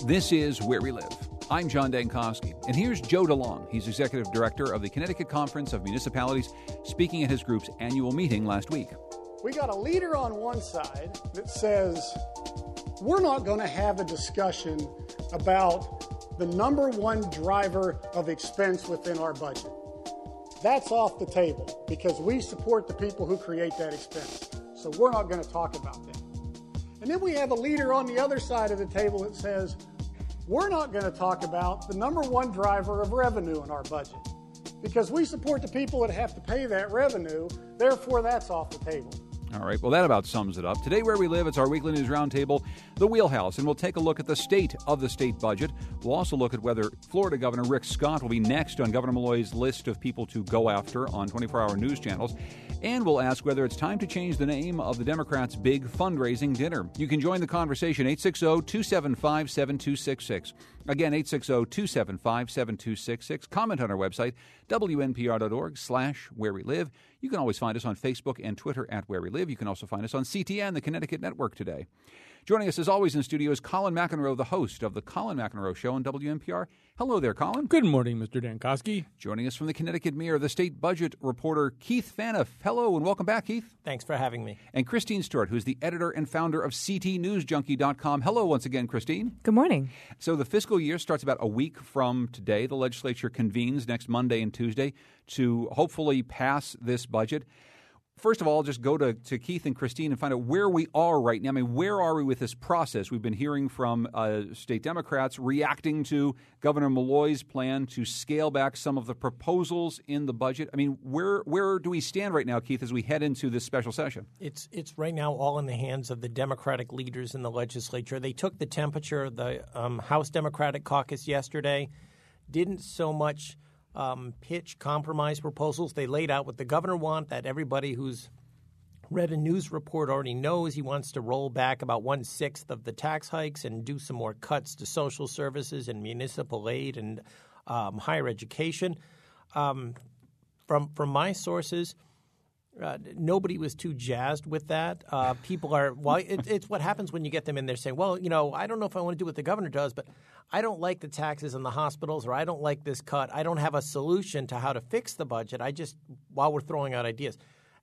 This is Where We Live. I'm John Dankosky, and here's Joe DeLong. He's Executive Director of the Connecticut Conference of Municipalities, speaking at his group's annual meeting last week. We got a leader on one side that says, we're not going to have a discussion about the number one driver of expense within our budget. That's off the table because we support the people who create that expense. So we're not going to talk about that. And then we have a leader on the other side of the table that says, we're not going to talk about the number one driver of revenue in our budget because we support the people that have to pay that revenue. Therefore, that's off the table. All right, well, that about sums it up. Today, Where We Live, it's our weekly news roundtable, The Wheelhouse, and we'll take a look at the state of the state budget. We'll also look at whether Florida Governor Rick Scott will be next on Governor Malloy's list of people to go after on 24-hour news channels. And we'll ask whether it's time to change the name of the Democrats' big fundraising dinner. You can join the conversation, 860-275-7266. Again, 860-275-7266. Comment on our website, wnpr.org/where we live. You can always find us on Facebook and Twitter at Where We Live. You can also find us on CTN, the Connecticut Network today. Joining us, as always, in studio is Colin McEnroe, the host of The Colin McEnroe Show on WNPR. Hello there, Colin. Good morning, Mr. Dankosky. Joining us from the Connecticut Mirror, the state budget reporter Keith Phaneuf. Hello and welcome back, Keith. Thanks for having me. And Christine Stewart, who's the editor and founder of CTNewsJunkie.com. Hello once again, Christine. Good morning. So the fiscal year starts about a week from today. The legislature convenes next Monday and Tuesday to hopefully pass this budget. First of all, just go to Keith and Christine and find out where we are right now. I mean, where are we with this process? We've been hearing from state Democrats reacting to Governor Malloy's plan to scale back some of the proposals in the budget. I mean, where do we stand right now, Keith, as we head into this special session? It's right now all in the hands of the Democratic leaders in the legislature. They took the temperature of the House Democratic Caucus yesterday, didn't so much pitch compromise proposals. They laid out what the governor wants, that everybody who's read a news report already knows. He wants to roll back about 1/6 of the tax hikes and do some more cuts to social services and municipal aid and higher education. From my sources, nobody was too jazzed with that. People are it's what happens when you get them in there saying, well, you know, I don't know if I want to do what the governor does, but I don't like the taxes in the hospitals, or I don't like this cut. I don't have a solution to how to fix the budget. While we're throwing out ideas.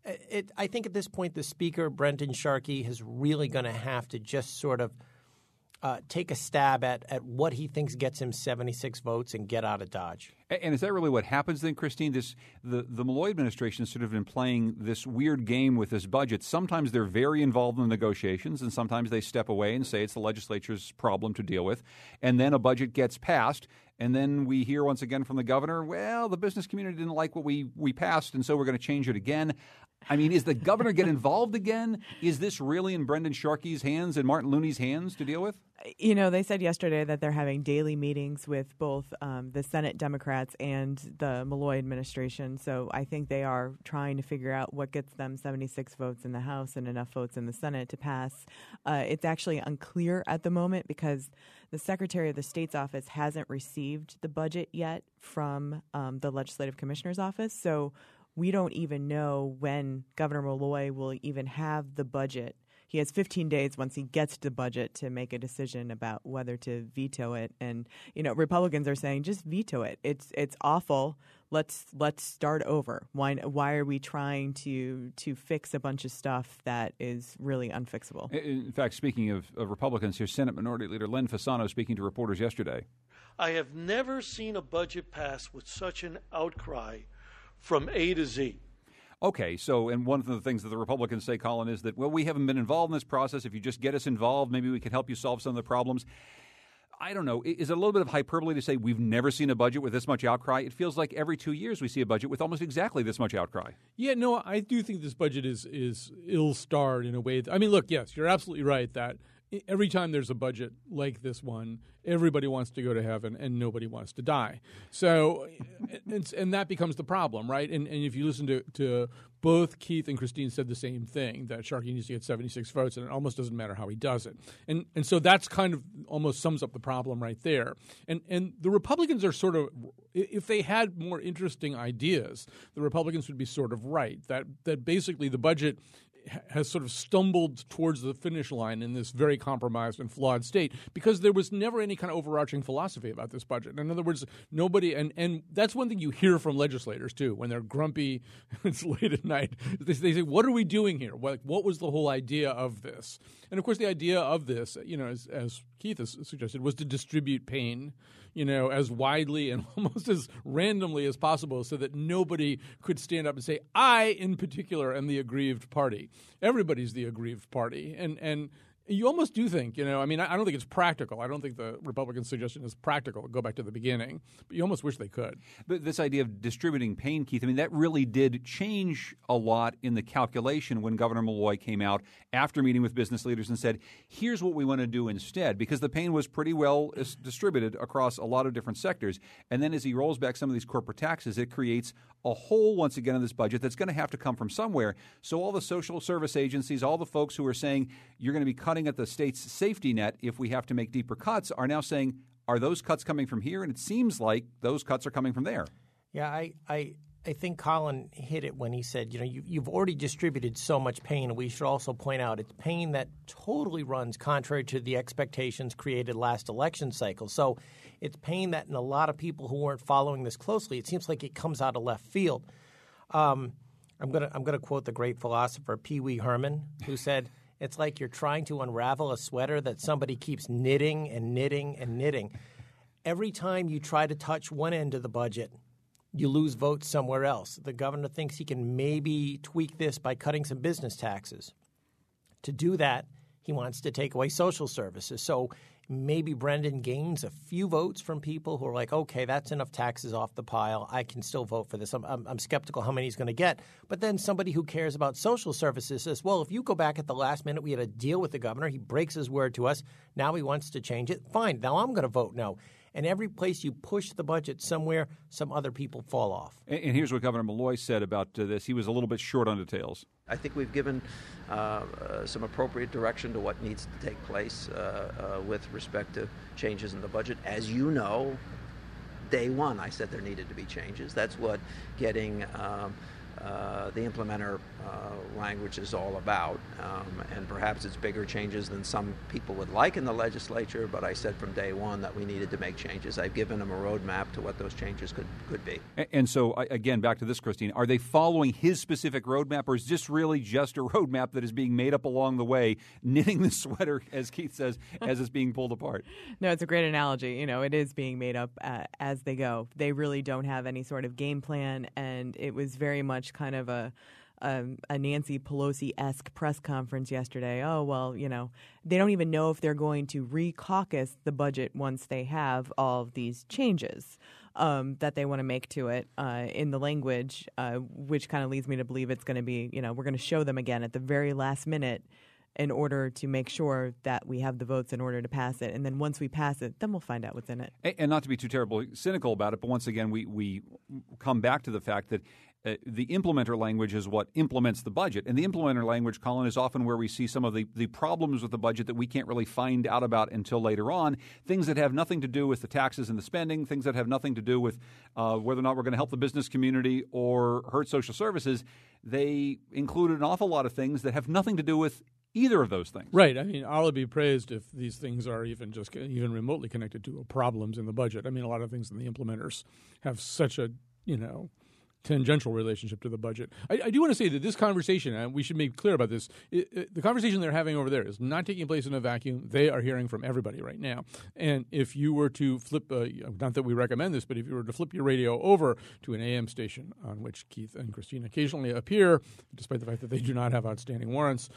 I think at this point the Speaker, Brendan Sharkey, is really going to have to just sort of take a stab at what he thinks gets him 76 votes and get out of Dodge. And is that really what happens then, Christine? The Malloy administration has sort of been playing this weird game with this budget. Sometimes they're very involved in the negotiations, and sometimes they step away and say it's the legislature's problem to deal with. And then a budget gets passed, and then we hear once again from the governor, well, the business community didn't like what we passed, and so we're going to change it again. I mean, is the governor get involved again? Is this really in Brendan Sharkey's hands and Martin Looney's hands to deal with? You know, they said yesterday that they're having daily meetings with both the Senate Democrats and the Malloy administration. So I think they are trying to figure out what gets them 76 votes in the House and enough votes in the Senate to pass. It's actually unclear at the moment because the Secretary of the State's office hasn't received the budget yet from the Legislative Commissioner's office. So we don't even know when Governor Malloy will even have the budget. He has 15 days once he gets the budget to make a decision about whether to veto it. And, you know, Republicans are saying just veto it. It's awful. Let's start over. Why are we trying to fix a bunch of stuff that is really unfixable? In fact, speaking of Republicans, here's Senate Minority Leader Len Fasano speaking to reporters yesterday. I have never seen a budget pass with such an outcry from A to Z. Okay, so, and one of the things that the Republicans say, Colin, is that, well, we haven't been involved in this process. If you just get us involved, maybe we can help you solve some of the problems. I don't know. Is it a little bit of hyperbole to say we've never seen a budget with this much outcry? It feels like every 2 years we see a budget with almost exactly this much outcry. Yeah, no, I do think this budget is ill-starred in a way. I mean, look, yes, you're absolutely right that every time there's a budget like this one, everybody wants to go to heaven and nobody wants to die. So, and that becomes the problem, right? And if you listen to both Keith and Christine said the same thing, that Sharkey needs to get 76 votes, and it almost doesn't matter how he does it. And so that's kind of almost sums up the problem right there. And the Republicans are sort of, if they had more interesting ideas, the Republicans would be sort of right, that basically the budget has sort of stumbled towards the finish line in this very compromised and flawed state because there was never any kind of overarching philosophy about this budget. In other words, nobody, and that's one thing you hear from legislators too when they're grumpy, it's late at night. They say, what are we doing here? What was the whole idea of this? And of course, the idea of this, as Keith has suggested, was to distribute pain, as widely and almost as randomly as possible so that nobody could stand up and say, I, in particular, am the aggrieved party. Everybody's the aggrieved party. And you almost do think, I don't think it's practical. I don't think the Republican suggestion is practical. Go back to the beginning. But you almost wish they could. But this idea of distributing pain, Keith, that really did change a lot in the calculation when Governor Malloy came out after meeting with business leaders and said, here's what we want to do instead, because the pain was pretty well distributed across a lot of different sectors. And then as he rolls back some of these corporate taxes, it creates a hole once again in this budget that's going to have to come from somewhere. So all the social service agencies, all the folks who are saying you're going to be cutting at the state's safety net if we have to make deeper cuts are now saying, are those cuts coming from here? And it seems like those cuts are coming from there. Yeah, I think Colin hit it when he said, you've already distributed so much pain. We should also point out it's pain that totally runs contrary to the expectations created last election cycle. So it's pain that in a lot of people who weren't following this closely, it seems like it comes out of left field. I'm gonna quote the great philosopher Pee Wee Herman, who said, it's like you're trying to unravel a sweater that somebody keeps knitting and knitting and knitting. Every time you try to touch one end of the budget, you lose votes somewhere else. The governor thinks he can maybe tweak this by cutting some business taxes. To do that, he wants to take away social services. So maybe Brendan gains a few votes from people who are like, okay, that's enough taxes off the pile. I can still vote for this. I'm skeptical how many he's going to get. But then somebody who cares about social services says, well, if you go back at the last minute, we had a deal with the governor. He breaks his word to us. Now he wants to change it. Fine. Now I'm going to vote no. And every place you push the budget somewhere, some other people fall off. And here's what Governor Malloy said about this. He was a little bit short on details. I think we've given some appropriate direction to what needs to take place with respect to changes in the budget. As you know, day one I said there needed to be changes. That's what getting the implementer language is all about. And perhaps it's bigger changes than some people would like in the legislature, but I said from day one that we needed to make changes. I've given them a roadmap to what those changes could be. And so, again, back to this, Christine, are they following his specific roadmap, or is this really just a roadmap that is being made up along the way, knitting the sweater, as Keith says, as it's being pulled apart? No, it's a great analogy. It is being made up as they go. They really don't have any sort of game plan, and it was very much kind of a Nancy Pelosi-esque press conference yesterday. Oh, well, they don't even know if they're going to re-caucus the budget once they have all of these changes that they want to make to it in the language, which kind of leads me to believe it's going to be, we're going to show them again at the very last minute in order to make sure that we have the votes in order to pass it. And then once we pass it, then we'll find out what's in it. And not to be too terribly cynical about it, but once again, we come back to the fact that the implementer language is what implements the budget. And the implementer language, Colin, is often where we see some of the problems with the budget that we can't really find out about until later on. Things that have nothing to do with the taxes and the spending, things that have nothing to do with whether or not we're going to help the business community or hurt social services. They include an awful lot of things that have nothing to do with either of those things. Right. Allah be praised if these things are even remotely connected to problems in the budget. A lot of things in the implementers have such a, tangential relationship to the budget. I do want to say that this conversation, and we should make clear about this, the conversation they're having over there is not taking place in a vacuum. They are hearing from everybody right now. And if you were to flip, not that we recommend this, but if you were to flip your radio over to an AM station on which Keith and Christine occasionally appear, despite the fact that they do not have outstanding warrants,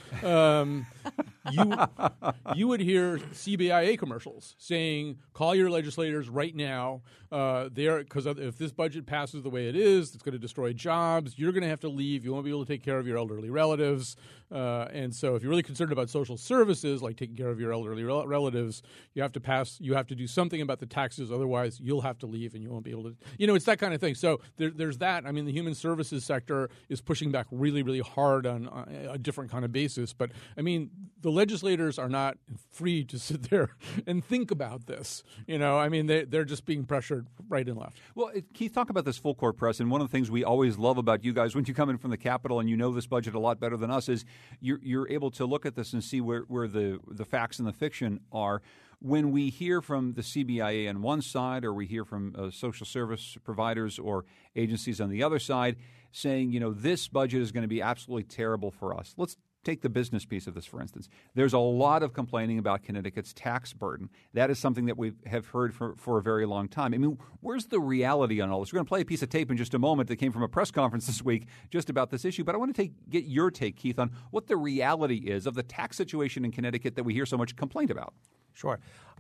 you would hear CBIA commercials saying, call your legislators right now, because if this budget passes the way it is, it's going to destroy jobs. You're going to have to leave. You won't be able to take care of your elderly relatives. And so if you're really concerned about social services, like taking care of your elderly relatives, you have to do something about the taxes. Otherwise, you'll have to leave and you won't be able to, it's that kind of thing. So there's that. The human services sector is pushing back really, really hard on a different kind of basis. But the legislators are not free to sit there and think about this. They're just being pressured right and left. Well, Keith, talk about this full court press. And one of the things we always love about you guys when you come in from the Capitol and you know this budget a lot better than us is you're able to look at this and see where the facts and the fiction are. When we hear from the CBIA on one side, or we hear from social service providers or agencies on the other side saying, this budget is going to be absolutely terrible for us. Let's take the business piece of this, for instance. There's a lot of complaining about Connecticut's tax burden. That is something that we have heard for a very long time. I mean, where's the reality on all this? We're going to play a piece of tape in just a moment that came from a press conference this week just about this issue. But I want to get your take, Keith, on what the reality is of the tax situation in Connecticut that we hear so much complaint about. Sure.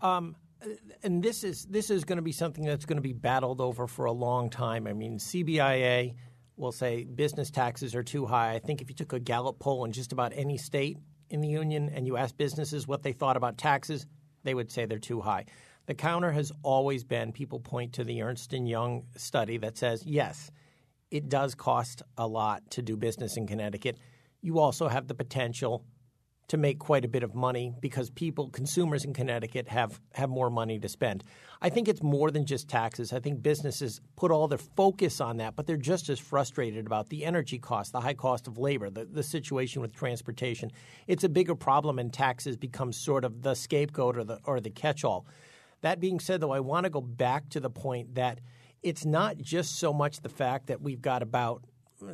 And this is going to be something that's going to be battled over for a long time. I mean, CBIA will say business taxes are too high. I think if you took a Gallup poll in just about any state in the union and you asked businesses what they thought about taxes, they would say they're too high. The counter has always been, people point to the Ernst & Young study that says, yes, it does cost a lot to do business in Connecticut. You also have the potential to make quite a bit of money because consumers in Connecticut have more money to spend. I think it's more than just taxes. I think businesses put all their focus on that, but they're just as frustrated about the energy costs, the high cost of labor, the situation with transportation. It's a bigger problem, and taxes become sort of the scapegoat or the catch-all. That being said, though, I want to go back to the point that it's not just so much the fact that we've got about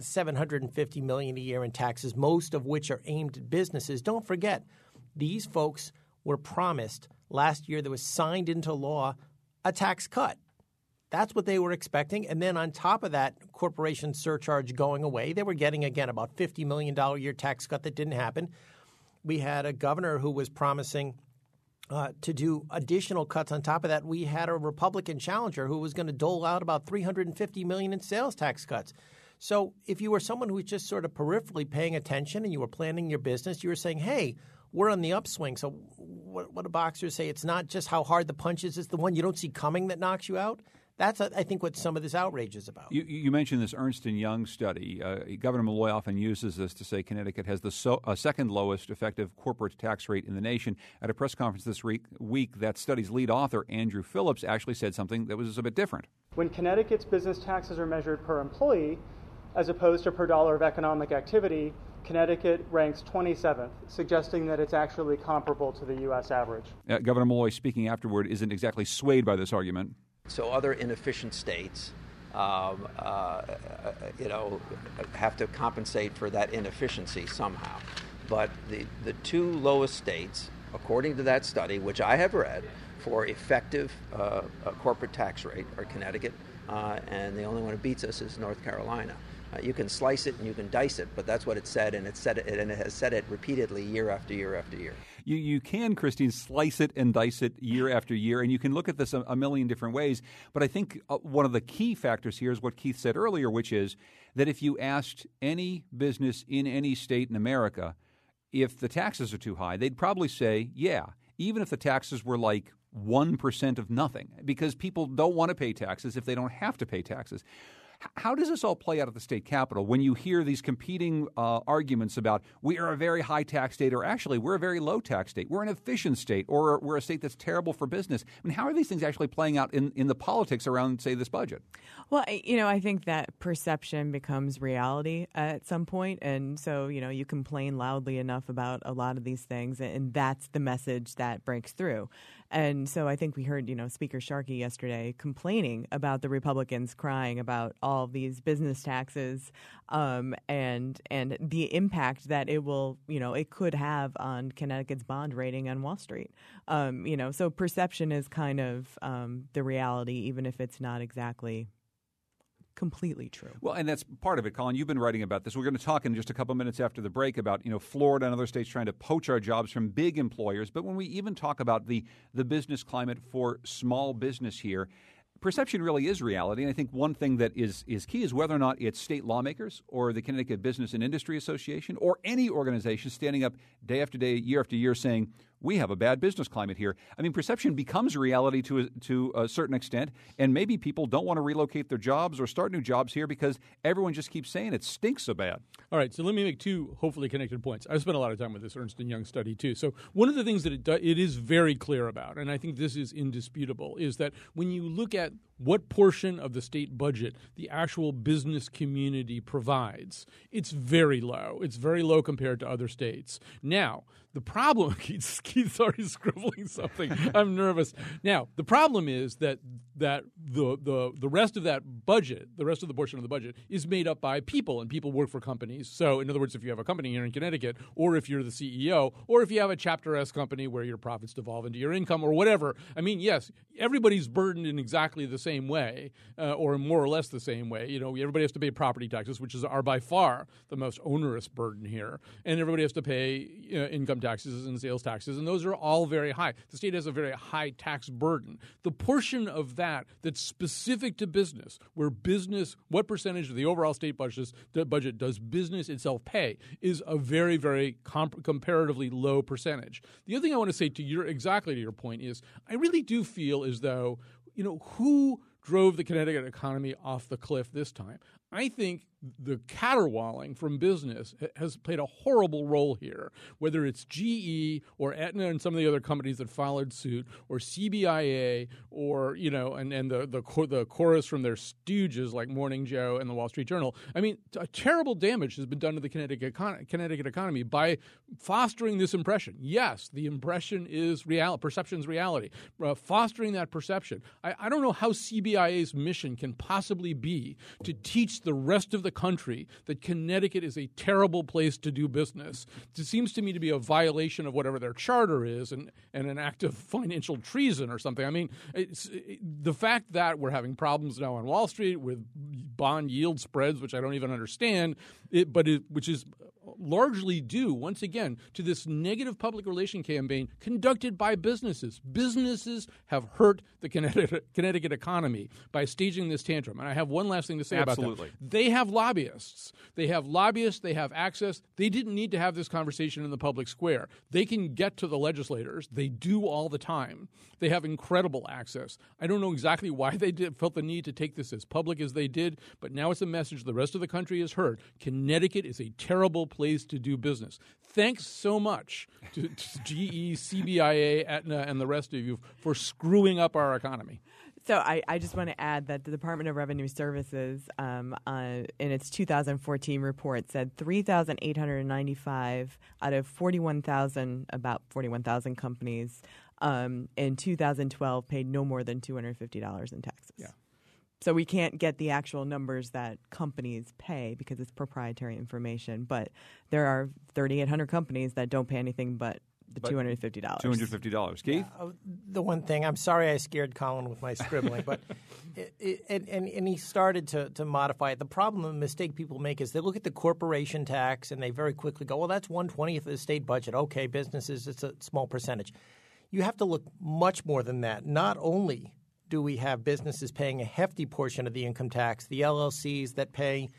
$750 million a year in taxes, most of which are aimed at businesses. Don't forget, these folks were promised last year, there was signed into law a tax cut. That's what they were expecting. And then on top of that corporation surcharge going away, they were getting, again, about $50 million a year tax cut that didn't happen. We had a governor who was promising to do additional cuts on top of that. We had a Republican challenger who was going to dole out about $350 million in sales tax cuts. So if you were someone who was just sort of peripherally paying attention and you were planning your business, you were saying, hey, we're on the upswing. So what do boxers say? It's not just how hard the punch is, it's the one you don't see coming that knocks you out. That's, I think, what some of this outrage is about. You mentioned this Ernst & Young study. Governor Malloy often uses this to say Connecticut has the second lowest effective corporate tax rate in the nation. At a press conference this week, that study's lead author, Andrew Phillips, actually said something that was a bit different. When Connecticut's business taxes are measured per employee, as opposed to per dollar of economic activity, Connecticut ranks 27th, suggesting that it's actually comparable to the U.S. average. Governor Malloy, speaking afterward, isn't exactly swayed by this argument. So other inefficient states, have to compensate for that inefficiency somehow. But the two lowest states, according to that study, which I have read, for effective corporate tax rate are Connecticut, and the only one who beats us is North Carolina. You can slice it and you can dice it, but that's what it said, and it has said it repeatedly year after year after year. You can, Christine, slice it and dice it year after year, and you can look at this a million different ways. But I think one of the key factors here is what Keith said earlier, which is that if you asked any business in any state in America if the taxes are too high, they'd probably say, yeah, even if the taxes were like 1% of nothing, because people don't want to pay taxes if they don't have to pay taxes. How does this all play out at the state capitol when you hear these competing arguments about we are a very high tax state, or actually we're a very low tax state, we're an efficient state, or we're a state that's terrible for business? I mean, how are these things actually playing out in the politics around, say, this budget? Well, I think that perception becomes reality at some point. And so, you complain loudly enough about a lot of these things, and that's the message that breaks through. And so I think we heard, Speaker Sharkey yesterday complaining about the Republicans crying about all of these business taxes and the impact that it will, it could have on Connecticut's bond rating on Wall Street. So perception is kind of the reality, even if it's not exactly completely true. Well, and that's part of it, Colin. You've been writing about this. We're going to talk in just a couple minutes after the break about, Florida and other states trying to poach our jobs from big employers. But when we even talk about the business climate for small business here, perception really is reality. And I think one thing that is key is whether or not it's state lawmakers or the Connecticut Business and Industry Association or any organization standing up day after day, year after year saying, we have a bad business climate here. I mean, perception becomes reality to a certain extent, and maybe people don't want to relocate their jobs or start new jobs here because everyone just keeps saying it stinks so bad. All right, so let me make two hopefully connected points. I've spent a lot of time with this Ernst & Young study, too. So one of the things that it is very clear about, and I think this is indisputable, is that when you look at what portion of the state budget the actual business community provides, it's very low. It's very low compared to other states. Now, the problem, Keith's already scribbling something. I'm nervous. Now, the problem is that the rest of that budget, the rest of the portion of the budget, is made up by people, and people work for companies. So, in other words, if you have a company here in Connecticut, or if you're the CEO, or if you have a Chapter S company where your profits devolve into your income or whatever, I mean, yes, everybody's burdened in exactly the same way, or more or less the same way. You know, everybody has to pay property taxes, which are by far the most onerous burden here, and everybody has to pay income taxes and sales taxes, and those are all very high. The state has a very high tax burden. The portion of that that's specific to business, where business, what percentage of the overall state budget does business itself pay, is a very, very comparatively low percentage. The other thing I want to say to your point is, I really do feel as though, who drove the Connecticut economy off the cliff this time? I think the caterwauling from business has played a horrible role here, whether it's GE or Aetna and some of the other companies that followed suit, or CBIA, or and the chorus from their stooges like Morning Joe and the Wall Street Journal. I mean, a terrible damage has been done to the Connecticut economy by fostering this impression. Yes, the impression is reality, perception's reality. Fostering that perception. I don't know how CBIA's mission can possibly be to teach the rest of the country that Connecticut is a terrible place to do business. It seems to me to be a violation of whatever their charter is, and an act of financial treason or something. I mean, the fact that we're having problems now on Wall Street with bond yield spreads, which I don't even understand, which is largely due, once again, to this negative public relation campaign conducted by businesses. Businesses have hurt the Connecticut economy by staging this tantrum. And I have one last thing to say about them. They have lobbyists. They have access. They didn't need to have this conversation in the public square. They can get to the legislators. They do all the time. They have incredible access. I don't know exactly why they felt the need to take this as public as they did, but now it's a message the rest of the country has heard. Connecticut is a terrible place to do business. Thanks so much to GE, CBIA, Aetna, and the rest of you for screwing up our economy. So I just want to add that the Department of Revenue Services, in its 2014 report, said 3,895 out of about 41,000 companies in 2012 paid no more than $250 in taxes. Yeah. So we can't get the actual numbers that companies pay because it's proprietary information. But there are 3,800 companies that don't pay anything but the $250. $250. Keith? The one thing, I'm sorry I scared Colin with my scribbling, but and he started to modify it. The problem, the mistake people make is they look at the corporation tax and they very quickly go, well, that's 1/20th of the state budget. Okay, businesses, it's a small percentage. You have to look much more than that. Not only do we have businesses paying a hefty portion of the income tax, the LLCs that pay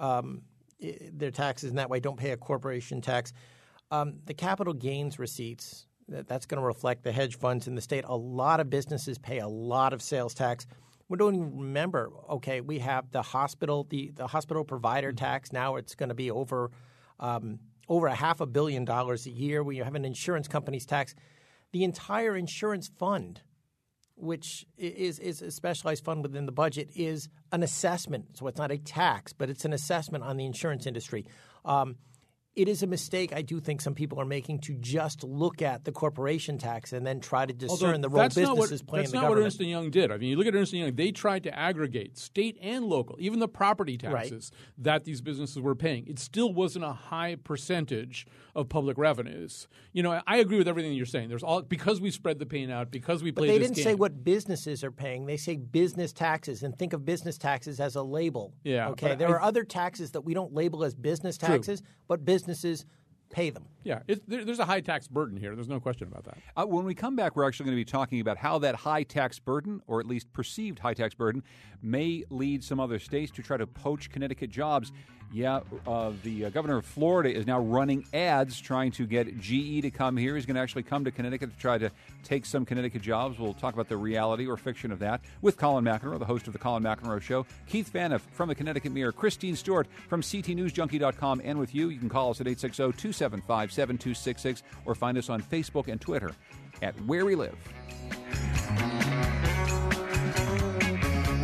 their taxes in that way don't pay a corporation tax. The capital gains receipts, that's going to reflect the hedge funds in the state. A lot of businesses pay a lot of sales tax. We don't even remember, okay, we have the hospital, the hospital provider tax. Now it's going to be over $500 million a year. We have an insurance company's tax. The entire insurance fund, which is a specialized fund within the budget, is an assessment. So it's not a tax, but it's an assessment on the insurance industry. It is a mistake I do think some people are making to just look at the corporation tax and then try to discern the role businesses play in the government. That's not what Ernst & Young did. I mean, you look at Ernst & Young, they tried to aggregate state and local, even the property taxes that these businesses were paying. It still wasn't a high percentage of public revenues. I agree with everything you're saying. There's because we spread the pain out, because we played this game. But they didn't say what businesses are paying. They say business taxes, and think of business taxes as a label. Yeah. Okay. There are other taxes that we don't label as business taxes, but businesses pay them. Yeah, there's a high tax burden here. There's no question about that. When we come back, we're actually going to be talking about how that high tax burden, or at least perceived high tax burden, may lead some other states to try to poach Connecticut jobs. Yeah, the governor of Florida is now running ads trying to get GE to come here. He's going to actually come to Connecticut to try to take some Connecticut jobs. We'll talk about the reality or fiction of that with Colin McEnroe, the host of The Colin McEnroe Show, Keith Phaneuf from the Connecticut Mirror, Christine Stewart from CTNewsJunkie.com, and with you can call us at 860-275-7266 or find us on Facebook and Twitter at Where We Live.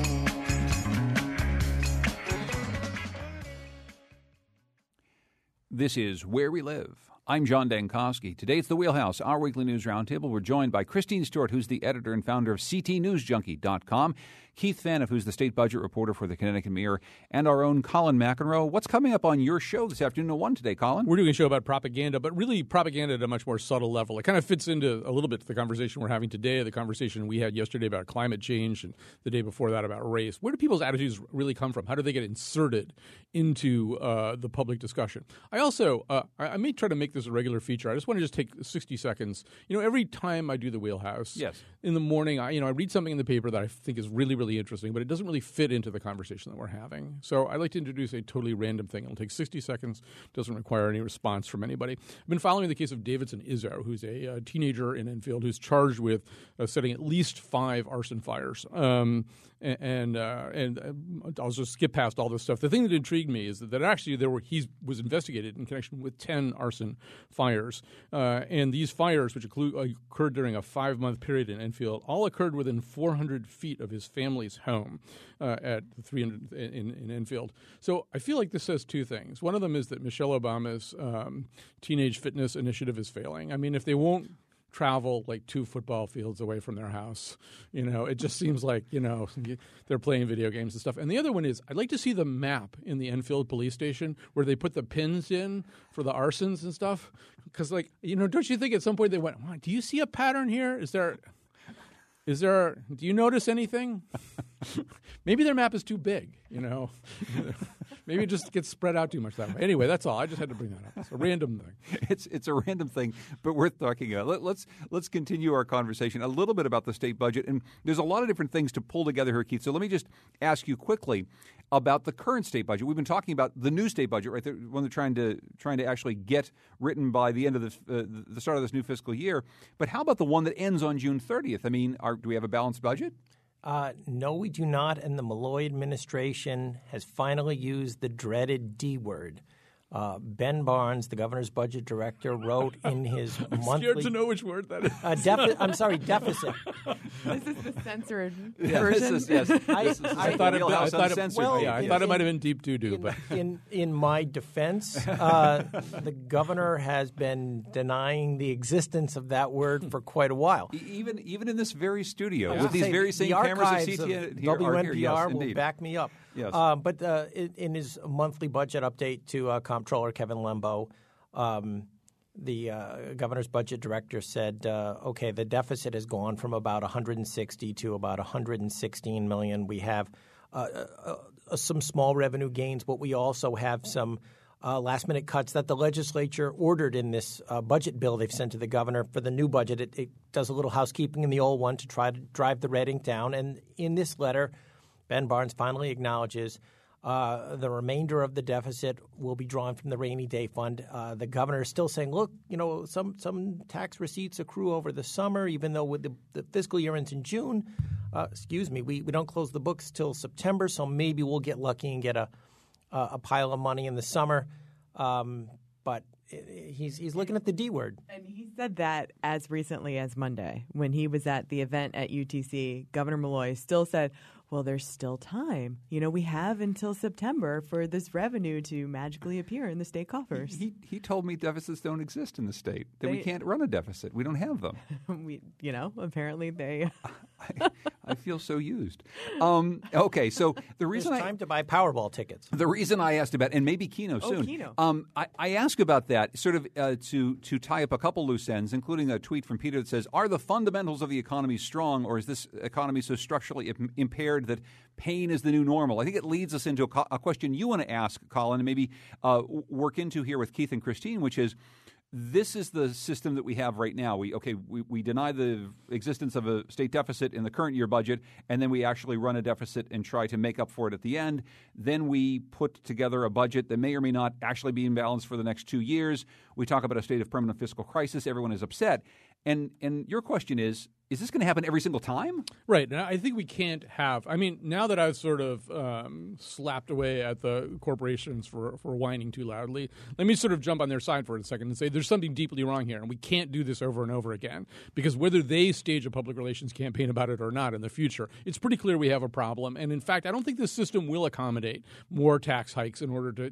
This is Where We Live. I'm John Dankosky. Today it's The Wheelhouse, our weekly news roundtable. We're joined by Christine Stewart, who's the editor and founder of CTNewsJunkie.com, Keith Phaneuf, who's the state budget reporter for the Connecticut Mirror, and our own Colin McEnroe. What's coming up on your show this afternoon at 1 today, Colin? We're doing a show about propaganda, but really propaganda at a much more subtle level. It kind of fits into a little bit the conversation we're having today, the conversation we had yesterday about climate change and the day before that about race. Where do people's attitudes really come from? How do they get inserted into the public discussion? I also, I may try to make this a regular feature. I just want to just take 60 seconds. You know, every time I do the Wheelhouse, in the morning, I read something in the paper that I think is really, really interesting, but it doesn't really fit into the conversation that we're having. So I like to introduce a totally random thing. It'll take 60 seconds. Doesn't require any response from anybody. I've been following the case of Davidson Izzo, who's a teenager in Enfield who's charged with setting at least 5 arson fires. And I'll just skip past all this stuff. The thing that intrigued me is that actually he was investigated in connection with 10 arson fires. And these fires, which occurred during a 5-month period in Enfield, all occurred within 400 feet of his family's home at 300 in Enfield. So I feel like this says two things. One of them is that Michelle Obama's teenage fitness initiative is failing. I mean, if they won't travel like 2 football fields away from their house, it just seems like, they're playing video games and stuff. And the other one is I'd like to see the map in the Enfield police station where they put the pins in for the arsons and stuff. Because, don't you think at some point they went, do you see a pattern here? Do you notice anything? Maybe their map is too big, Maybe it just gets spread out too much that way. Anyway, that's all. I just had to bring that up. It's a random thing. It's a random thing, but worth talking about. Let's continue our conversation a little bit about the state budget. And there's a lot of different things to pull together here, Keith. So let me just ask you quickly about the current state budget. We've been talking about the new state budget, right? When they're trying to actually get written by the end of the start of this new fiscal year. But how about the one that ends on June 30th? I mean, do we have a balanced budget? No, we do not, and the Malloy administration has finally used the dreaded D word. Ben Barnes, the governor's budget director, wrote in his monthly... I'm scared to know which word that is. I'm sorry, deficit. This is the censored version. I thought it might have been deep doo-doo. But in my defense, the governor has been denying the existence of that word for quite a while. Even in this very studio, with these very same cameras of CTN here, WNPR will indeed. back me up. Yes. But in his monthly budget update to Comptroller Kevin Lembo, the governor's budget director said, okay, the deficit has gone from about 160 to about 116 million. We have some small revenue gains, but we also have some last-minute cuts that the legislature ordered in this budget bill they've sent to the governor for the new budget. It does a little housekeeping in the old one to try to drive the red ink down. And in this letter, Ben Barnes finally acknowledges the remainder of the deficit will be drawn from the rainy day fund. The governor is still saying, look, some tax receipts accrue over the summer, even though with the fiscal year ends in June. We don't close the books till September, so maybe we'll get lucky and get a pile of money in the summer. But he's looking at the D word. And he said that as recently as Monday. When he was at the event at UTC, Governor Malloy still said, well, there's still time. We have until September for this revenue to magically appear in the state coffers. He told me deficits don't exist in the state, that we can't run a deficit. We don't have them. Apparently they... I feel so used. Okay, so the reason it's time to buy Powerball tickets. The reason I asked about, and maybe Keno soon. Keno. I asked about that sort of to tie up a couple loose ends, including a tweet from Peter that says, are the fundamentals of the economy strong, or is this economy so structurally impaired that pain is the new normal? I think it leads us into a question you want to ask, Colin, and maybe work into here with Keith and Christine, which is, this is the system that we have right now. We deny the existence of a state deficit in the current year budget, and then we actually run a deficit and try to make up for it at the end. Then we put together a budget that may or may not actually be in balance for the next 2 years. We talk about a state of permanent fiscal crisis. Everyone is upset. And your question is this going to happen every single time? Right. And I think we can't have – now that I've sort of slapped away at the corporations for whining too loudly, let me sort of jump on their side for a second and say there's something deeply wrong here, and we can't do this over and over again, because whether they stage a public relations campaign about it or not in the future, it's pretty clear we have a problem. And, in fact, I don't think the system will accommodate more tax hikes in order to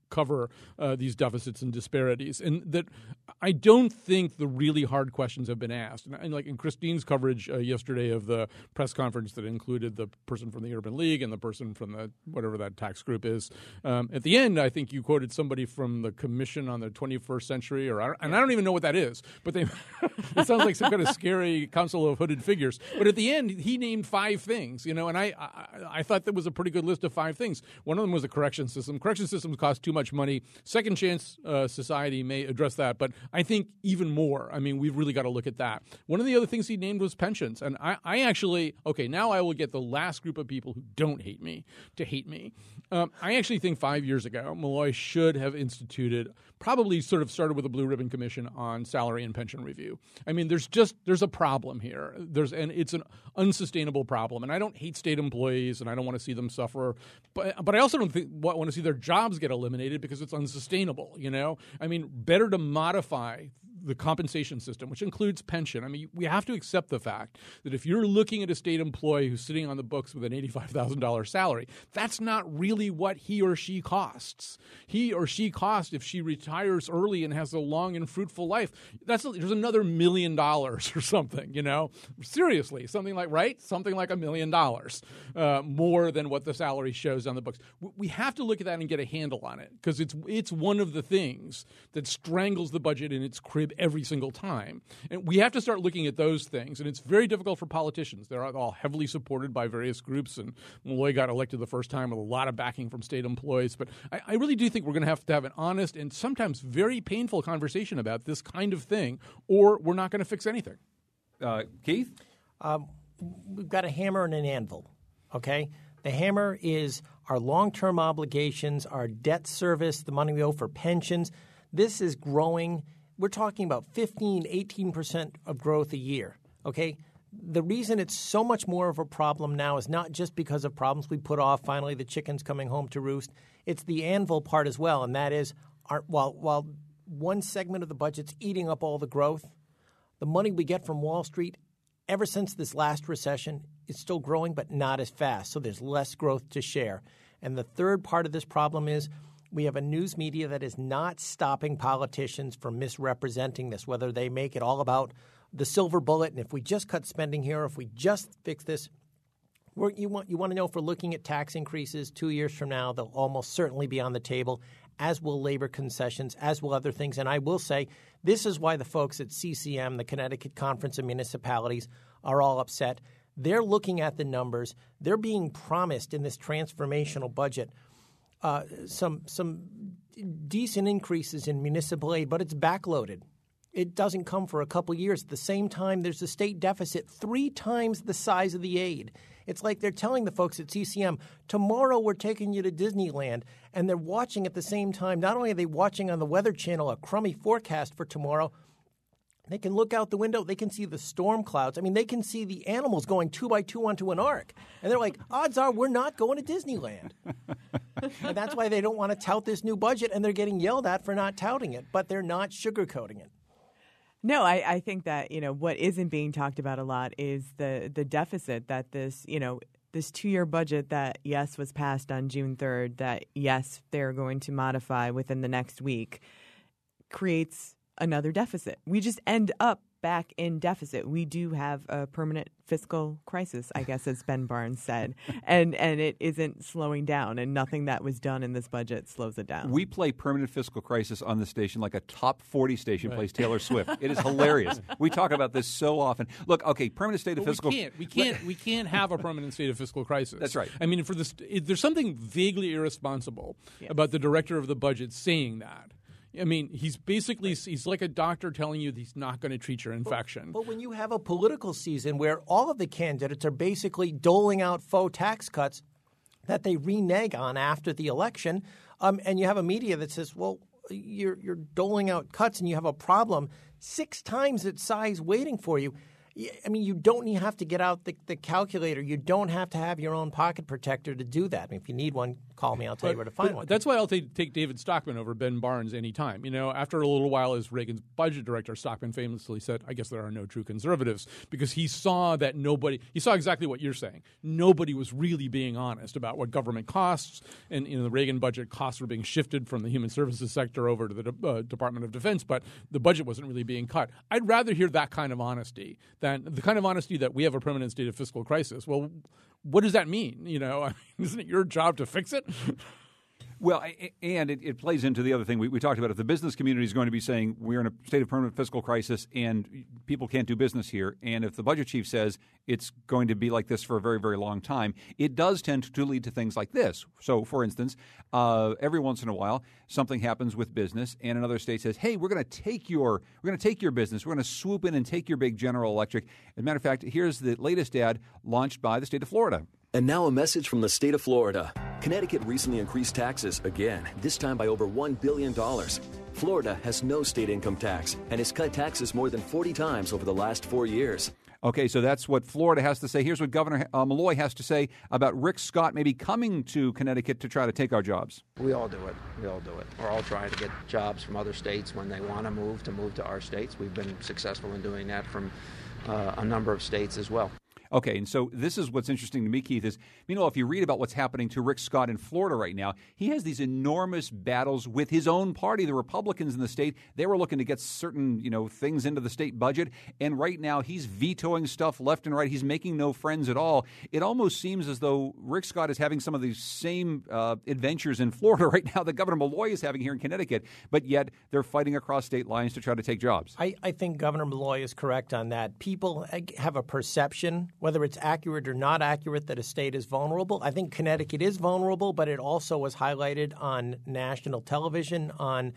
cover these deficits and disparities. And that I don't think the really hard questions have been asked. And like in Christine's coverage yesterday of the press conference that included the person from the Urban League and the person from the whatever that tax group is, at the end, I think you quoted somebody from the Commission on the 21st Century, and I don't even know what that is, but it sounds like some kind of scary council of hooded figures. But at the end, he named 5 things, and I thought that was a pretty good list of 5 things. One of them was the correction system. Correction systems cost too much money. Second Chance Society may address that, but I think even more. I mean, we've really got to look at that. One of the other things he named was pensions. And I actually, now I will get the last group of people who don't hate me to hate me. I actually think 5 years ago, Malloy should have instituted, probably sort of started with a Blue Ribbon Commission on salary and pension review. I mean, there's a problem here. And it's an unsustainable problem. And I don't hate state employees, and I don't want to see them suffer. But I also don't want to see their jobs get eliminated because it's unsustainable, I mean, better to modify the compensation system, which includes pension. I mean, we have to accept the fact that if you're looking at a state employee who's sitting on the books with an $85,000 salary, that's not really what he or she costs. He or she costs if she retires early and has a long and fruitful life. There's another $1 million or something, Seriously, something like $1 million more than what the salary shows on the books. We have to look at that and get a handle on it because it's one of the things that strangles the budget in its crib every single time. And we have to start looking at those things. And it's very difficult for politicians. They're all heavily supported by various groups. And Malloy got elected the first time with a lot of backing from state employees. But I really do think we're going to have an honest and sometimes very painful conversation about this kind of thing, or we're not going to fix anything. Keith? We've got a hammer and an anvil, okay? The hammer is our long-term obligations, our debt service, the money we owe for pensions. This is growing. We're talking about 15, 18% of growth a year, okay? The reason it's so much more of a problem now is not just because of problems we put off, finally the chicken's coming home to roost. It's the anvil part as well, and that is while one segment of the budget's eating up all the growth, the money we get from Wall Street ever since this last recession is still growing but not as fast, so there's less growth to share. And the third part of this problem is we have a news media that is not stopping politicians from misrepresenting this, whether they make it all about the silver bullet and if we just cut spending here, if we just fix this. You want to know if we're looking at tax increases 2 years from now, they'll almost certainly be on the table, as will labor concessions, as will other things. And I will say this is why the folks at CCM, the Connecticut Conference of Municipalities, are all upset. They're looking at the numbers. They're being promised in this transformational budget some decent increases in municipal aid, but it's backloaded. It doesn't come for a couple years. At the same time, there's a state deficit 3 times the size of the aid. It's like they're telling the folks at CCM, tomorrow we're taking you to Disneyland, and they're watching at the same time. Not only are they watching on the Weather Channel a crummy forecast for tomorrow, they can look out the window. They can see the storm clouds. I mean, they can see the animals going 2 by 2 onto an ark. And they're like, odds are we're not going to Disneyland. And that's why they don't want to tout this new budget, and they're getting yelled at for not touting it. But they're not sugarcoating it. No, I think that, what isn't being talked about a lot is the deficit that this 2-year budget that, yes, was passed on June 3rd, that, yes, they're going to modify within the next week, creates another deficit. We just end up back in deficit. We do have a permanent fiscal crisis, I guess, as Ben Barnes said, and it isn't slowing down, and nothing that was done in this budget slows it down. We play permanent fiscal crisis on the station like a top 40 station plays Taylor Swift. It is hilarious. We talk about this so often. Look, okay, permanent state of fiscal. We can't have a permanent state of fiscal crisis. That's right. I mean, there's something vaguely irresponsible about the director of the budget saying that. I mean, he's like a doctor telling you that he's not going to treat your infection. But when you have a political season where all of the candidates are basically doling out faux tax cuts that they renege on after the election, and you have a media that says, well, you're doling out cuts and you have a problem 6 times its size waiting for you. I mean, you don't have to get out the calculator. You don't have to have your own pocket protector to do that. I mean, if you need one, call me. I'll tell you where to find one. That's why I'll take David Stockman over Ben Barnes anytime. After a little while as Reagan's budget director, Stockman famously said, I guess there are no true conservatives, because he saw that he saw exactly what you're saying. Nobody was really being honest about what government costs, and the Reagan budget costs were being shifted from the human services sector over to the Department of Defense, but the budget wasn't really being cut. I'd rather hear that kind of honesty than the kind of honesty that we have a permanent state of fiscal crisis. Well, what does that mean? Isn't it your job to fix it? Well, and it plays into the other thing we talked about. If the business community is going to be saying we're in a state of permanent fiscal crisis and people can't do business here, and if the budget chief says it's going to be like this for a very, very long time, it does tend to lead to things like this. So, for instance, every once in a while, something happens with business, and another state says, "Hey, we're going to take your business. We're going to swoop in and take your big General Electric." As a matter of fact, here's the latest ad launched by the state of Florida. And now a message from the state of Florida. Connecticut recently increased taxes again, this time by over $1 billion. Florida has no state income tax and has cut taxes more than 40 times over the last 4 years. Okay, so that's what Florida has to say. Here's what Governor Malloy has to say about Rick Scott maybe coming to Connecticut to try to take our jobs. We all do it. We're all trying to get jobs from other states when they want to move to our states. We've been successful in doing that from a number of states as well. Okay, and so this is what's interesting to me, Keith, is, if you read about what's happening to Rick Scott in Florida right now, he has these enormous battles with his own party, the Republicans in the state. They were looking to get certain, things into the state budget, and right now he's vetoing stuff left and right. He's making no friends at all. It almost seems as though Rick Scott is having some of these same adventures in Florida right now that Governor Malloy is having here in Connecticut, but yet they're fighting across state lines to try to take jobs. I think Governor Malloy is correct on that. People have a perception, whether it's accurate or not accurate, that a state is vulnerable. I think Connecticut is vulnerable, but it also was highlighted on national television, on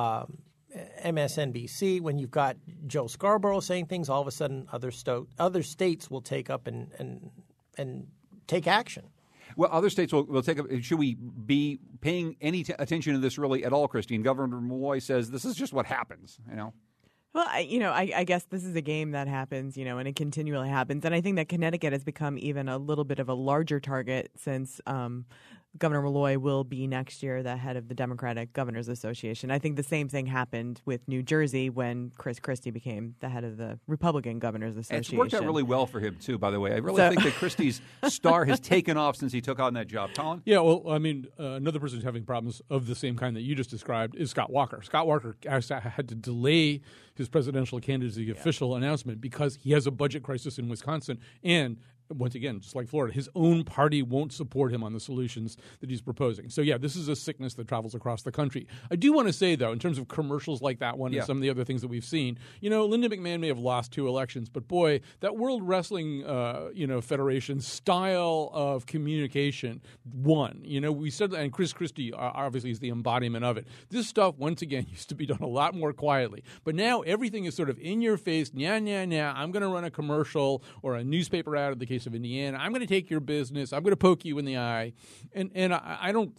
MSNBC. When you've got Joe Scarborough saying things, all of a sudden other states will take up and take action. Well, other states will take up. Should we be paying any attention to this really at all, Christine? Governor Malloy says this is just what happens, Well, I guess this is a game that happens, and it continually happens. And I think that Connecticut has become even a little bit of a larger target since Governor Malloy will be next year the head of the Democratic Governors Association. I think the same thing happened with New Jersey when Chris Christie became the head of the Republican Governors Association. It's worked out really well for him, too, by the way. I really think that Christie's star has taken off since he took on that job. Colin? Yeah, well, another person who's having problems of the same kind that you just described is Scott Walker. Scott Walker had to delay his presidential candidacy official announcement because he has a budget crisis in Wisconsin, and once again, just like Florida, his own party won't support him on the solutions that he's proposing. So, yeah, this is a sickness that travels across the country. I do want to say, though, in terms of commercials like that one and some of the other things that we've seen, Linda McMahon may have lost 2 elections, but boy, that World Wrestling, Federation style of communication won. We said, and Chris Christie obviously is the embodiment of it. This stuff, once again, used to be done a lot more quietly. But now everything is sort of in your face. I'm going to run a commercial or a newspaper ad in the case of Indiana. I'm going to take your business. I'm going to poke you in the eye. And I don't,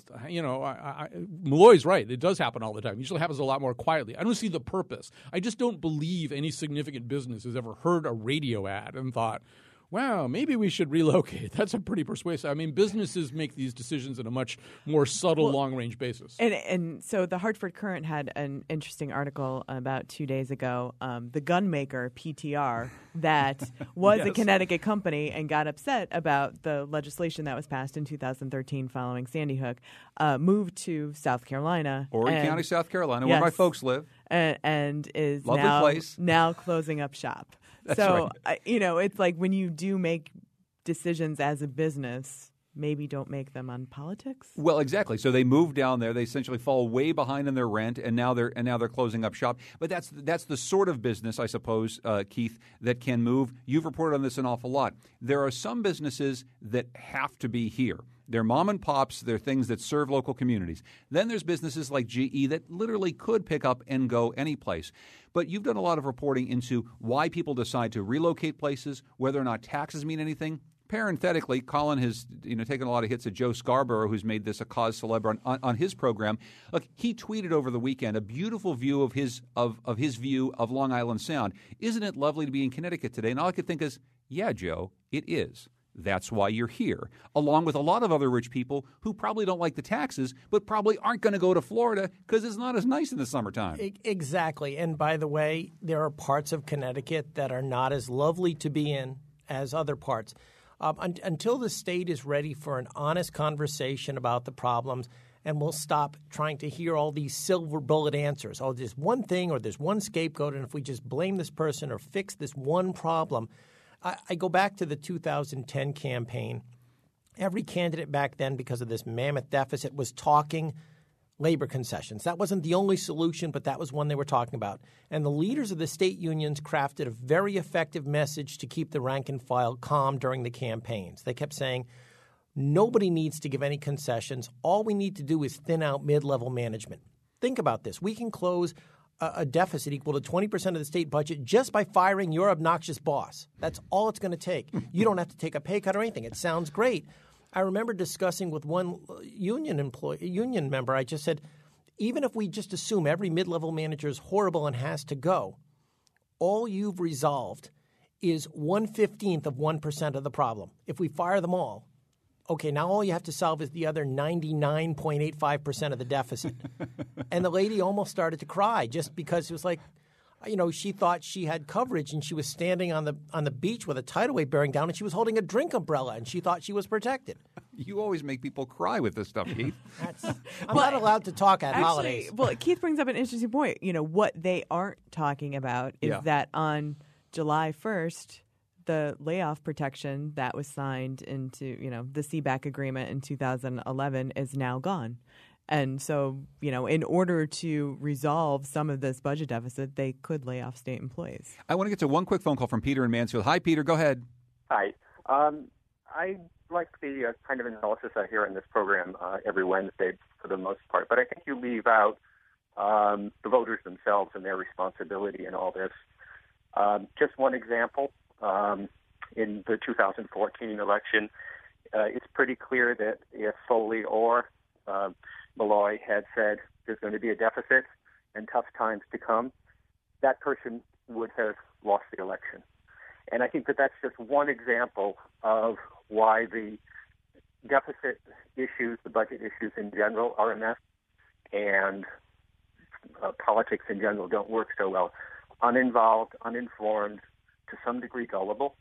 Malloy's right. It does happen all the time. It usually happens a lot more quietly. I don't see the purpose. I just don't believe any significant business has ever heard a radio ad and thought, wow, maybe we should relocate. That's a pretty persuasive. I mean, businesses make these decisions in a much more subtle, long-range basis. And so the Hartford Courant had an interesting article about 2 days ago. The gun maker, PTR, that was a Connecticut company and got upset about the legislation that was passed in 2013 following Sandy Hook, moved to South Carolina. Horry County, South Carolina, where my folks live. And is place. now closing up shop. That's so, right. It's like when you do make decisions as a business, maybe don't make them on politics. Well, exactly. So they move down there. They essentially fall way behind in their rent, and now they're closing up shop. But that's the sort of business, I suppose, Keith, that can move. You've reported on this an awful lot. There are some businesses that have to be here. They're mom and pops. They're things that serve local communities. Then there's businesses like GE that literally could pick up and go any place. But you've done a lot of reporting into why people decide to relocate places, whether or not taxes mean anything. Parenthetically, Colin has taken a lot of hits at Joe Scarborough, who's made this a cause célèbre on his program. Look, he tweeted over the weekend a beautiful view of his view of Long Island Sound. Isn't it lovely to be in Connecticut today? And all I could think is, yeah, Joe, it is. That's why you're here, along with a lot of other rich people who probably don't like the taxes, but probably aren't going to go to Florida because it's not as nice in the summertime. Exactly. And by the way, there are parts of Connecticut that are not as lovely to be in as other parts. Until the state is ready for an honest conversation about the problems, and we'll stop trying to hear all these silver bullet answers. Oh, there's one thing or there's one scapegoat, and if we just blame this person or fix this one problem. I go back to the 2010 campaign. Every candidate back then, because of this mammoth deficit, was talking labor concessions. That wasn't the only solution, but that was one they were talking about. And the leaders of the state unions crafted a very effective message to keep the rank and file calm during the campaigns. They kept saying, nobody needs to give any concessions. All we need to do is thin out mid-level management. Think about this. We can close a deficit equal to 20% of the state budget just by firing your obnoxious boss. That's all it's going to take. You don't have to take a pay cut or anything. It sounds great. I remember discussing with one union member, I just said, even if we just assume every mid-level manager is horrible and has to go, all you've resolved is 1/15 of 1% of the problem. If we fire them all, okay, now all you have to solve is the other 99.85% of the deficit. And the lady almost started to cry just because it was like, she thought she had coverage and she was standing on the beach with a tidal wave bearing down and she was holding a drink umbrella and she thought she was protected. You always make people cry with this stuff, Keith. I'm not allowed to talk at holidays. Well, Keith brings up an interesting point. What they aren't talking about is that on July 1st, the layoff protection that was signed into, the CBAC agreement in 2011 is now gone. And so, in order to resolve some of this budget deficit, they could lay off state employees. I want to get to one quick phone call from Peter in Mansfield. Hi, Peter. Go ahead. Hi. I like the kind of analysis I hear in this program every Wednesday for the most part, but I think you leave out the voters themselves and their responsibility in all this. Just one example. In the 2014 election, it's pretty clear that if Foley or Malloy had said there's going to be a deficit and tough times to come, that person would have lost the election. And I think that that's just one example of why the deficit issues, the budget issues in general are a mess, and politics in general don't work so well. Uninvolved, uninformed, to some degree gullible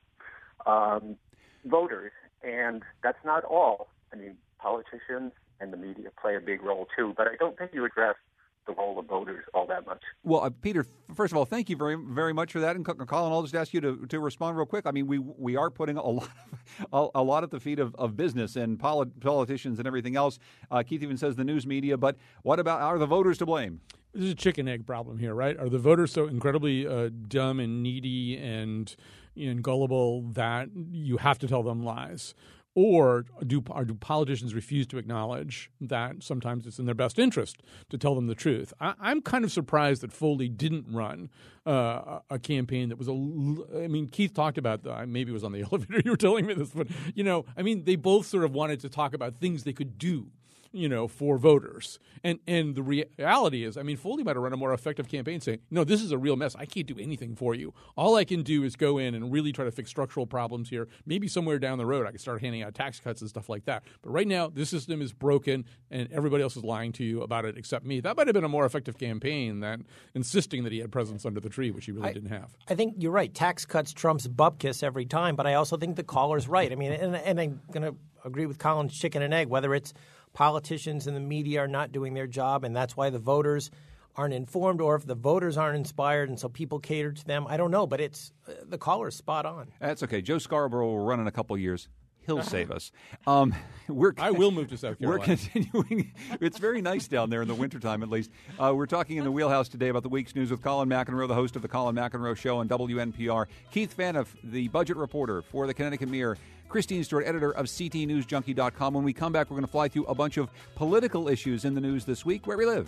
voters. And that's not all. I mean, politicians and the media play a big role too, but I don't think you address the role of voters all that much. Well, Peter, first of all, thank you very, very much for that. And Colin, I'll just ask you to respond real quick. I mean, we are putting a lot at the feet of business and politicians and everything else. Keith even says the news media, but what about, are the voters to blame? This is a chicken egg problem here, right? Are the voters so incredibly dumb and needy and gullible that you have to tell them lies? Or do politicians refuse to acknowledge that sometimes it's in their best interest to tell them the truth? I'm kind of surprised that Foley didn't run a campaign that was Keith talked about, maybe it was on the elevator you were telling me this, but, they both sort of wanted to talk about things they could do, for voters. And the reality is, Foley might have run a more effective campaign saying, no, this is a real mess. I can't do anything for you. All I can do is go in and really try to fix structural problems here. Maybe somewhere down the road I can start handing out tax cuts and stuff like that. But right now, this system is broken and everybody else is lying to you about it except me. That might have been a more effective campaign than insisting that he had presence under the tree, which he really didn't have. I think you're right. Tax cuts trumps bupkis every time, but I also think the caller's right. And I'm going to agree with Colin's chicken and egg, whether it's politicians and the media are not doing their job, and that's why the voters aren't informed, or if the voters aren't inspired and so people cater to them. I don't know, but it's the caller's spot on. That's okay. Joe Scarborough will run in a couple of years. He'll save us. I will move to South Carolina. We're continuing. It's very nice down there in the wintertime, at least. We're talking in the Wheelhouse today about the week's news with Colin McEnroe, the host of the Colin McEnroe Show on WNPR. Keith Phaneuf, the budget reporter for the Connecticut Mirror. Christine Stewart, editor of CTNewsJunkie.com. When we come back, we're going to fly through a bunch of political issues in the news this week where we live.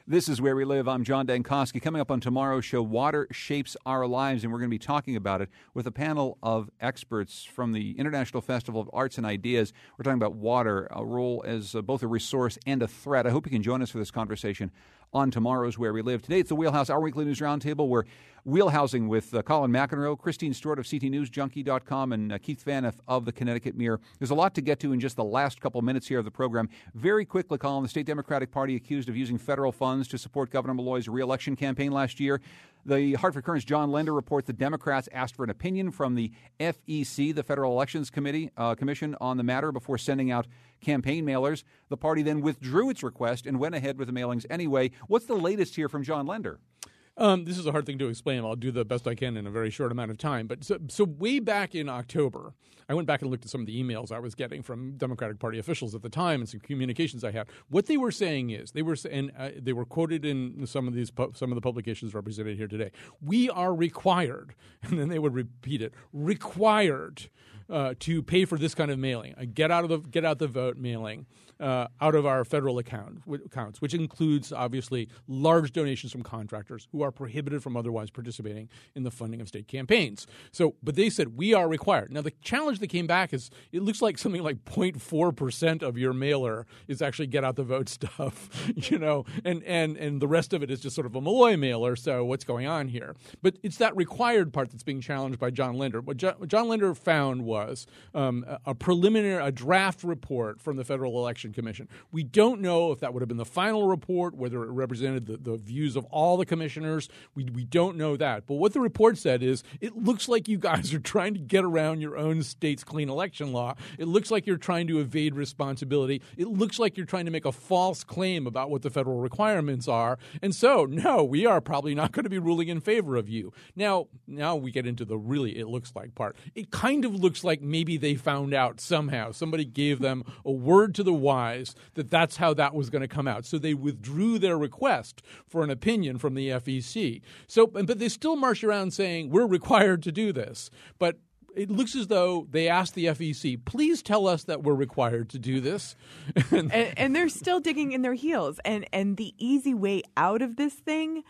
This is Where We Live. I'm John Dankosky. Coming up on tomorrow's show, Water Shapes Our Lives, and we're going to be talking about it with a panel of experts from the International Festival of Arts and Ideas. We're talking about water, a role as both a resource and a threat. I hope you can join us for this conversation on tomorrow's Where We Live. Today, it's the Wheelhouse, our weekly news roundtable. We're wheelhousing with Colin McEnroe, Christine Stewart of CTNewsJunkie.com, and Keith Phaneuf of the Connecticut Mirror. There's a lot to get to in just the last couple minutes here of the program. Very quickly, Colin, the state Democratic Party accused of using federal funds to support Governor Malloy's re-election campaign last year. The Hartford Courant's John Lender reports the Democrats asked for an opinion from the FEC, the Federal Elections Commission, on the matter before sending out campaign mailers. The party then withdrew its request and went ahead with the mailings anyway. What's the latest here from John Lender? This is a hard thing to explain. I'll do the best I can in a very short amount of time. But so way back in October, I went back and looked at some of the emails I was getting from Democratic Party officials at the time and some communications I had. What they were saying is they were quoted in some of the publications represented here today. We are required, and then they would repeat it, required to pay for this kind of mailing, get out the vote mailing out of our federal accounts, which includes obviously large donations from contractors who are prohibited from otherwise participating in the funding of state campaigns. But they said we are required. Now the challenge that came back is it looks like something like 0.4% of your mailer is actually get out the vote stuff, and the rest of it is just sort of a Malloy mailer. So what's going on here? But it's that required part that's being challenged by John Lender. What John Lender found was a draft report from the Federal Election Commission. We don't know if that would have been the final report, whether it represented the views of all the commissioners. We don't know that. But what the report said is it looks like you guys are trying to get around your own state's clean election law. It looks like you're trying to evade responsibility. It looks like you're trying to make a false claim about what the federal requirements are. And so, no, we are probably not going to be ruling in favor of you. Now we get into the really it looks like part. It kind of looks like maybe they found out somehow. Somebody gave them a word to the wise that that's how that was going to come out. So they withdrew their request for an opinion from the FEC. But they still march around saying we're required to do this. But it looks as though they asked the FEC, please tell us that we're required to do this. and they're still digging in their heels. And the easy way out of this thing,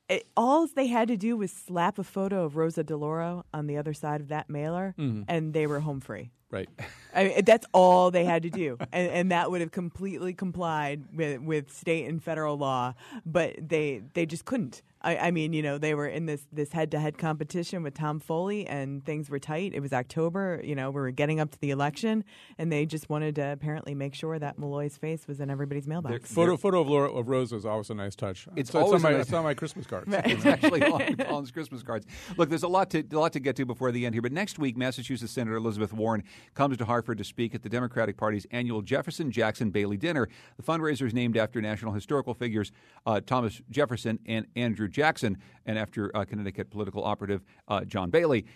all they had to do was slap a photo of Rosa DeLauro on the other side of that mailer, and they were home free. Right. I mean, that's all they had to do, and that would have completely complied with state and federal law, but they just couldn't. I mean, they were in this head-to-head competition with Tom Foley, and things were tight. It was October. We were getting up to the election, and they just wanted to apparently make sure that Malloy's face was in everybody's mailbox. Photo of Rosa is always a nice touch. It's on my Christmas cards. It's actually on Colin's Christmas cards. Look, there's a lot to get to before the end here, but next week, Massachusetts Senator Elizabeth Warren comes to Hartford to speak at the Democratic Party's annual Jefferson Jackson Bailey Dinner. The fundraiser is named after national historical figures Thomas Jefferson and Andrew Jackson, and after Connecticut political operative John Bailey.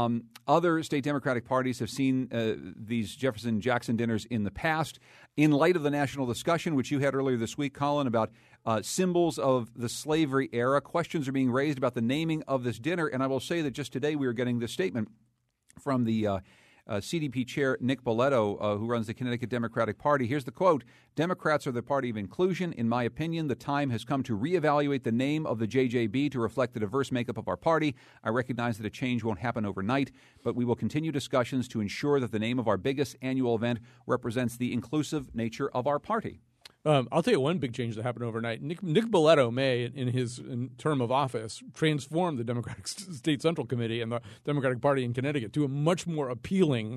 Other state Democratic parties have seen these Jefferson-Jackson dinners in the past. In light of the national discussion, which you had earlier this week, Colin, about symbols of the slavery era, questions are being raised about the naming of this dinner. And I will say that just today we were getting this statement from the CDP chair Nick Boletto, who runs the Connecticut Democratic Party. Here's the quote: Democrats are the party of inclusion. In my opinion, the time has come to reevaluate the name of the JJB to reflect the diverse makeup of our party. I recognize that a change won't happen overnight, but we will continue discussions to ensure that the name of our biggest annual event represents the inclusive nature of our party. I'll tell you one big change that happened overnight. Nick Boletto may, in his term of office, transform the Democratic State Central Committee and the Democratic Party in Connecticut to a much more appealing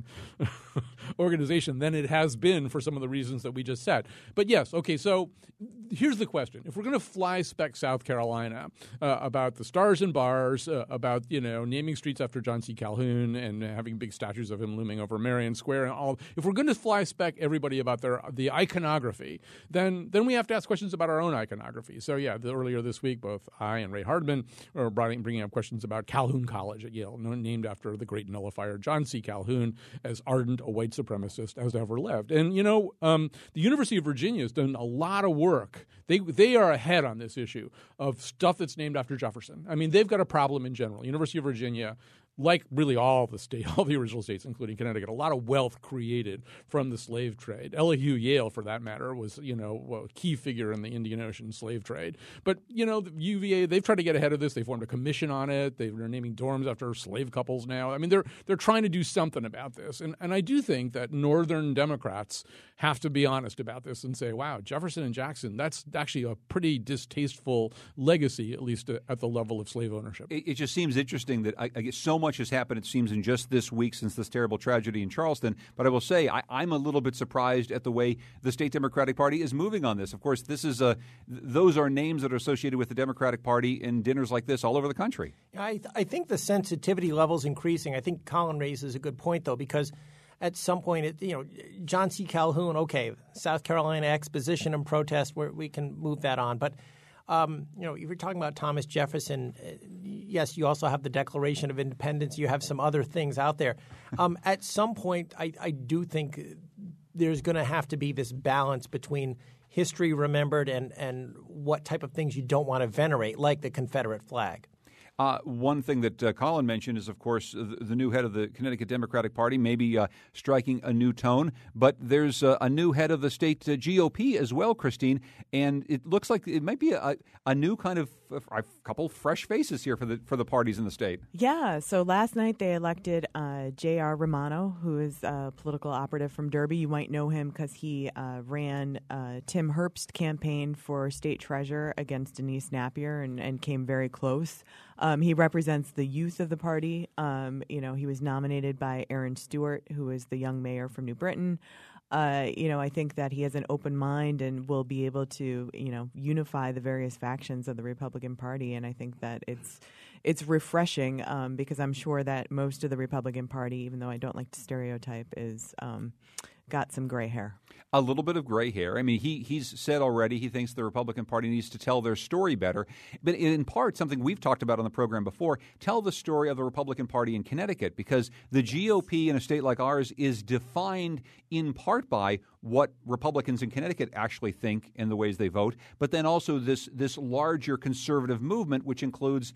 organization than it has been for some of the reasons that we just said. But yes, okay, so here's the question. If we're going to fly spec South Carolina about the stars and bars, about naming streets after John C. Calhoun and having big statues of him looming over Marion Square and all, if we're going to fly spec everybody about the iconography, then we have to ask questions about our own iconography. So, yeah, earlier this week, both I and Ray Hardman were bringing up questions about Calhoun College at Yale, named after the great nullifier John C. Calhoun, as ardent a white supremacist as ever lived. And, the University of Virginia has done a lot of work. They are ahead on this issue of stuff that's named after Jefferson. I mean, they've got a problem in general. University of Virginia like really all the original states, including Connecticut, a lot of wealth created from the slave trade. Elihu Yale, for that matter, was a key figure in the Indian Ocean slave trade. But the UVA, they've tried to get ahead of this. They formed a commission on it. They're naming dorms after slave couples now. I mean, they're trying to do something about this, and I do think that Northern Democrats have to be honest about this and say, wow, Jefferson and Jackson, that's actually a pretty distasteful legacy, at least at the level of slave ownership. It just seems interesting that I guess so much has happened, it seems, in just this week since this terrible tragedy in Charleston. But I will say I'm a little bit surprised at the way the state Democratic Party is moving on this. Of course, this is those are names that are associated with the Democratic Party in dinners like this all over the country. I think the sensitivity level is increasing. I think Colin raises a good point, though, because at some point, John C. Calhoun, okay, South Carolina exposition and protest, we can move that on. But, if you're talking about Thomas Jefferson, yes, you also have the Declaration of Independence. You have some other things out there. At some point, I do think there's going to have to be this balance between history remembered and what type of things you don't want to venerate, like the Confederate flag. One thing that Colin mentioned is, of course, the new head of the Connecticut Democratic Party maybe striking a new tone. But there's a new head of the state GOP as well, Christine, and it looks like it might be a new kind of a couple fresh faces here for the parties in the state. Yeah. So last night they elected J.R. Romano, who is a political operative from Derby. You might know him because he ran Tim Herbst's campaign for state treasurer against Denise Napier and came very close. He represents the youth of the party. He was nominated by Aaron Stewart, who is the young mayor from New Britain. I think that he has an open mind and will be able to, unify the various factions of the Republican Party. And I think that it's refreshing because I'm sure that most of the Republican Party, even though I don't like to stereotype, is got some gray hair. A little bit of gray hair. I mean, he's said already he thinks the Republican Party needs to tell their story better. But in part, something we've talked about on the program before, tell the story of the Republican Party in Connecticut, because the GOP in a state like ours is defined in part by what Republicans in Connecticut actually think and the ways they vote, but then also this larger conservative movement, which includes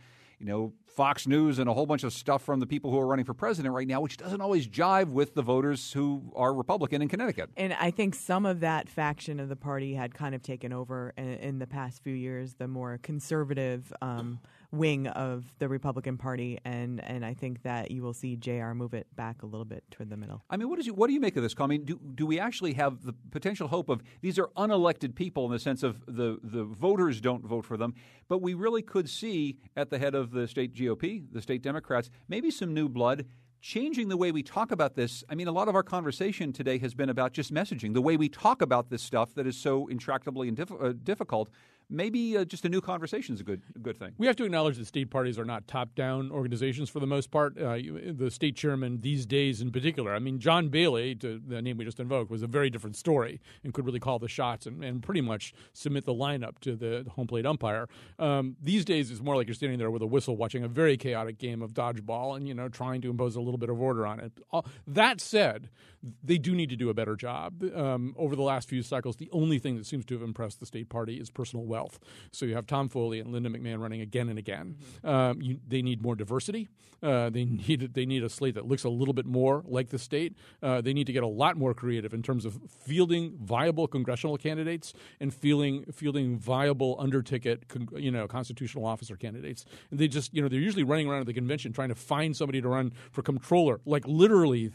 Fox News and a whole bunch of stuff from the people who are running for president right now, which doesn't always jive with the voters who are Republican in Connecticut. And I think some of that faction of the party had kind of taken over in the past few years, the more conservative wing of the Republican Party, and I think that you will see JR move it back a little bit toward the middle. I mean, what do you make of this, Colin? I mean, do we actually have the potential hope of these are unelected people in the sense of the voters don't vote for them, but we really could see at the head of the state GOP, the state Democrats, maybe some new blood changing the way we talk about this. I mean, a lot of our conversation today has been about just messaging, the way we talk about this stuff that is so intractably and difficult. Maybe just a new conversation is a good thing. We have to acknowledge that state parties are not top-down organizations for the most part. The state chairman these days in particular, I mean, John Bailey, the name we just invoked, was a very different story and could really call the shots and pretty much submit the lineup to the home plate umpire. These days, it's more like you're standing there with a whistle watching a very chaotic game of dodgeball and, trying to impose a little bit of order on it. That said, they do need to do a better job. Over the last few cycles, the only thing that seems to have impressed the state party is personal wealth. So you have Tom Foley and Linda McMahon running again and again. They need more diversity. They need a slate that looks a little bit more like the state. They need to get a lot more creative in terms of fielding viable congressional candidates and fielding viable under-ticket constitutional officer candidates. And they just they're usually running around at the convention trying to find somebody to run for comptroller, like literally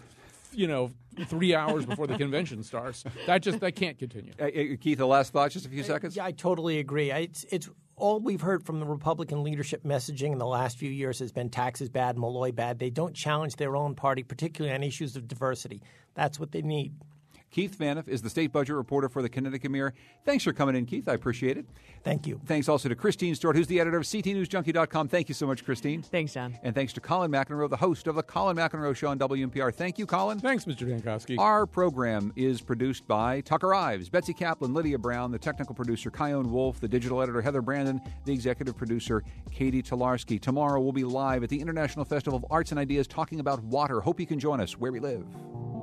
3 hours before the convention starts. That can't continue. Keith, the last thought, just a few seconds? Yeah, I totally agree. It's all we've heard from the Republican leadership messaging in the last few years has been taxes bad, Malloy bad. They don't challenge their own party, particularly on issues of diversity. That's what they need. Keith Phaneuf is the state budget reporter for the Connecticut Mirror. Thanks for coming in, Keith. I appreciate it. Thank you. Thanks also to Christine Stewart, who's the editor of CTNewsJunkie.com. Thank you so much, Christine. Thanks, John. And thanks to Colin McEnroe, the host of The Colin McEnroe Show on WNPR. Thank you, Colin. Thanks, Mr. Jankowski. Our program is produced by Tucker Ives, Betsy Kaplan, Lydia Brown, the technical producer, Kyone Wolf, the digital editor, Heather Brandon, the executive producer, Katie Tolarski. Tomorrow we'll be live at the International Festival of Arts and Ideas talking about water. Hope you can join us where we live.